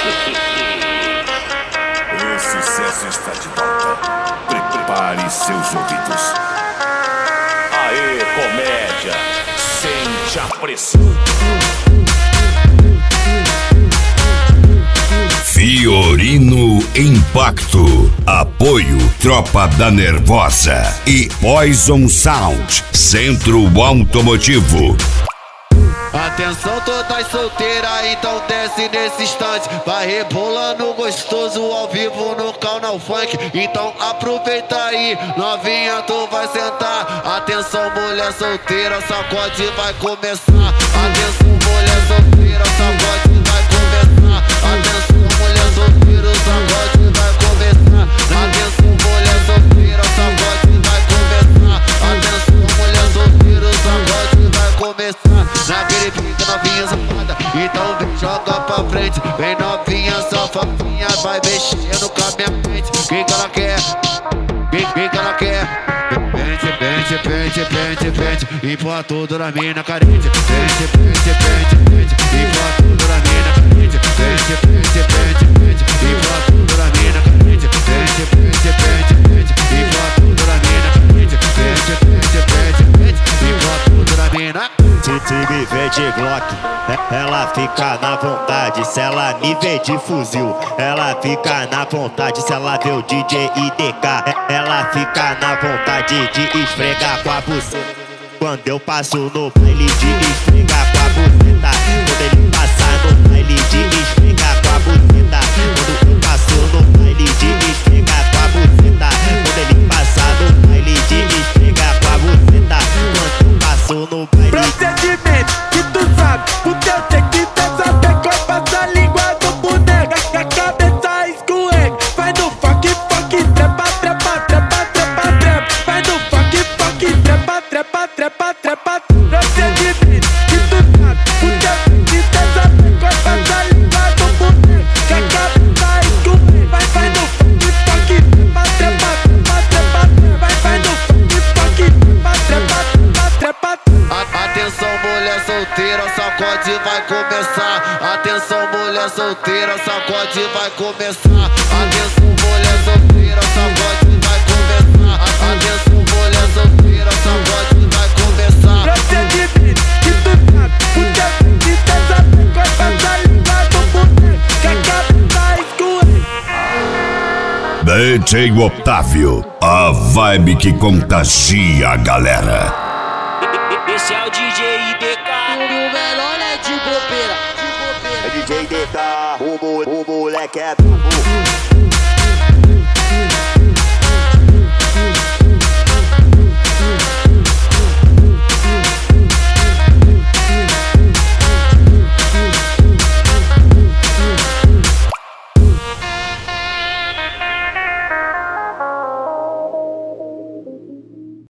O sucesso está de volta. Prepare seus ouvidos. Aê, comédia, sente a pressão. Fiorino Impacto. Apoio Tropa da Nervosa e Poison Sound, Centro Automotivo. Atenção todas solteiras, então desce nesse instante. Vai rebolando gostoso ao vivo no canal funk. Então aproveita aí, novinha, tu vai sentar. Atenção mulher solteira, sacode vai começar. Atenção mulher solteira, sacode vai começar. Atenção mulher solteira, sacode vai começar. Atenção mulher solteira, sacode vai começar. Atenção mulher solteira, sacode vai começar. Naquele pique novinha safada, então vem joga pra frente. Vem novinha safadinha, vai mexendo com a minha mente. Quem que ela quer? Quem que ela quer? Pente, pente, pente, pente, pente, empurra tudo na mina carente. Pente, pente, pente, pente, empurra tudo na mina carente. Pente, pente, pente, pente, empurra tudo na mina carente. Pente, pente, pente, pente, empurra tudo na mina carente. Pente, pente, pente, pente, empurra tudo na mina. Se me vê de Glock, ela fica na vontade. Se ela me vê de fuzil, ela fica na vontade. Se ela vê o DJ IDK, ela fica na vontade de esfregar com a buceta. Quando eu passo no baile de esfregar com a buceta. Quando ele passa no baile de esfregar com a buceta. Quando eu passo no baile de esfregar com a buceta. Quando ele passa no baile de esfregar com a buceta. Quando eu passo no baile. Procedimento que tu sabe, porque eu sei que dessa vez passa a língua do boneco. A cabeça escorrega, vai no funk, funk, trepa, trepa, trepa, trepa, trepa. Vai no funk, funk, trepa, trepa, trepa, trepa. Procedimento que tu sabe, porque eu sei que dessa vez passa a língua do boneco. A cabeça escorrega, vai no funk, funk, trepa, trepa, trepa, trepa. Vai no funk, funk, trepa, trepa, trepa, trepa. Atenção mulher solteira, sacode vai começar. Atenção mulher solteira, sacode vai começar. Atenção mulher solteira, sacode vai começar. Atenção mulher solteira, sacode vai começar. Procedimento que tu sabe, porque eu sei que dessa vez passa a língua do boneco. Que a cabeça escorrega. DJ Otávio, a vibe que contagia a galera. Esse é o DJ IDK. O melhor é de bobeira. É DJ IDK, o moleque é